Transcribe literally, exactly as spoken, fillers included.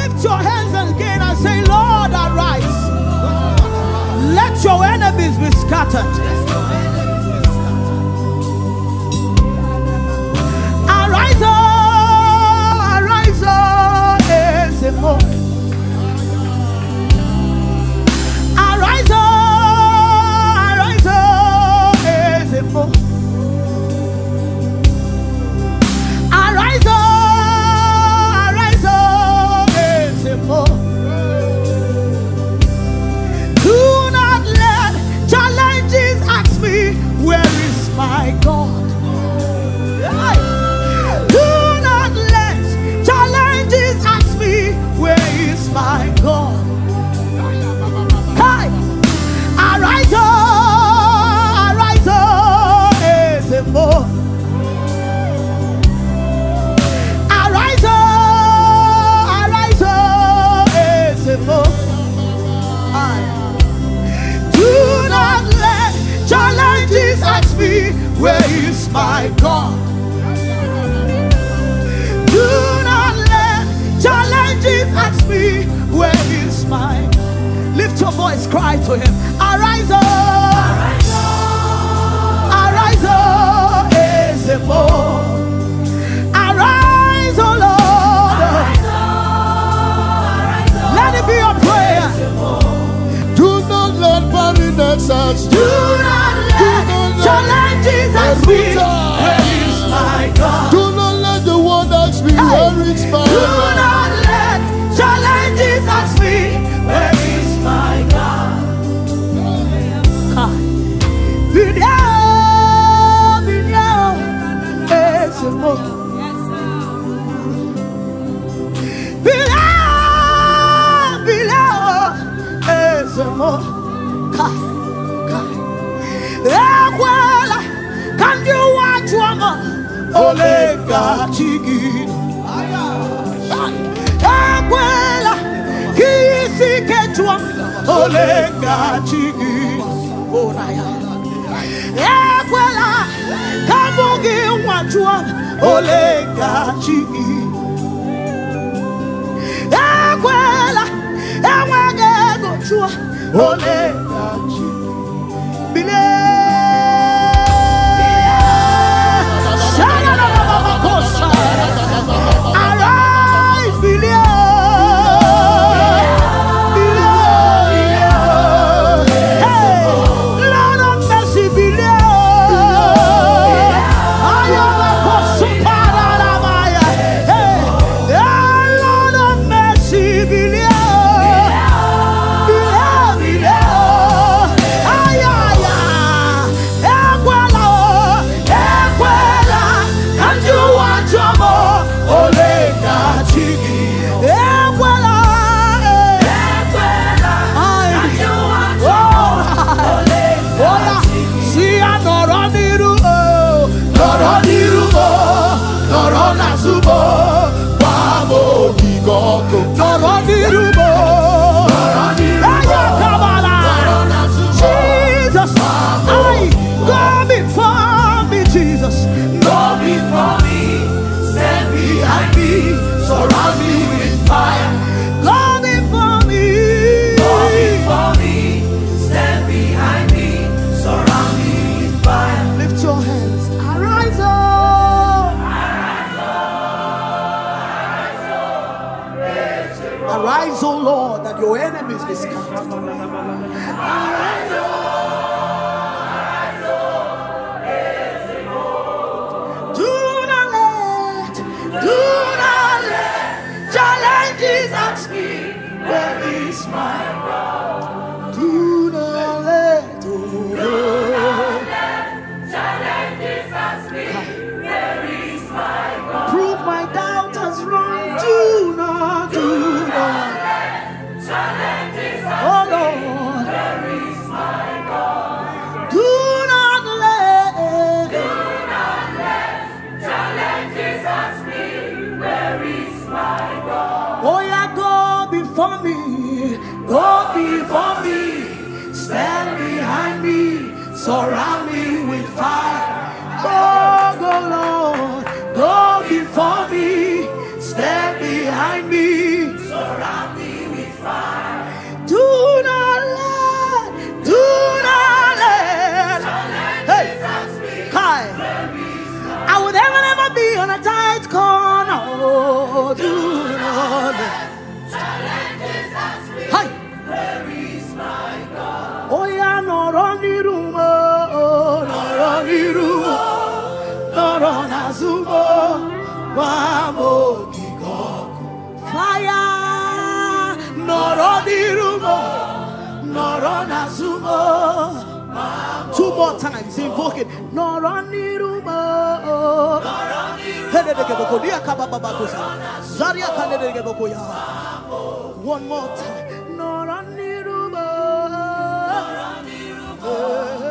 Lift your hands again and say, Lord, arise. Let your enemies be scattered. Arise, oh, arise, oh, yes, oh. Arise, oh, arise, oh, yes, oh. Arise, oh, arise, oh, yes, oh. Do not let challenges ask me, where is my God? Do not let challenges ask me, where is my God? Hey! Arise, oh, arise, oh, yes, oh. Arise, oh, arise, oh, yes, oh. Do not let challenges ask me, where is my God? Do not let challenges ask me, where is my God? Lift your voice, cry to him. Arise, oh, arise, oh, yes, oh. Arise, oh Lord. Let it be your prayer. Do not let barrenness ask Do not let challenges ask me, where is my God? Do not let the world ask me, where is my Do God? not let challenges ask me, where is my God? Be there, be there, yes, oh. Be there, be there, yes, oh. Ekwela, can you watch one? Olega chigi. Ekwela, kisi ketwa. Olega chigi. Ekwela, kamugi watchwa. Olega chigi. Ekwela, ewage gochwa. Olega chigi. Arise, believe. Hey, Lord of mercy, believe. I am a Kosuparamaya. Hey, Lord of mercy, believe. Jesus, I go before me, Jesus, go before me, stand behind me, surround me with fire. Go before me, go before me, stand behind me, surround me with fire. Lift your hands, arise, oh, arise, oh Lord, that your enemies be scattered. Arise, oh. Where is my God? Do not let, do not let challenges ask me. Where is my God? Prove my doubt has run. Do not, do not let challenges ask me. Oh Lord, where is my God? Do not let, do not let challenges ask me. Where is my God? Oh yeah, go before me, go before me, stand behind me, surround me with fire. Go, go, Lord, go before me, stand behind me, surround invoke it. Noraniruba. One more time. Noraniruba.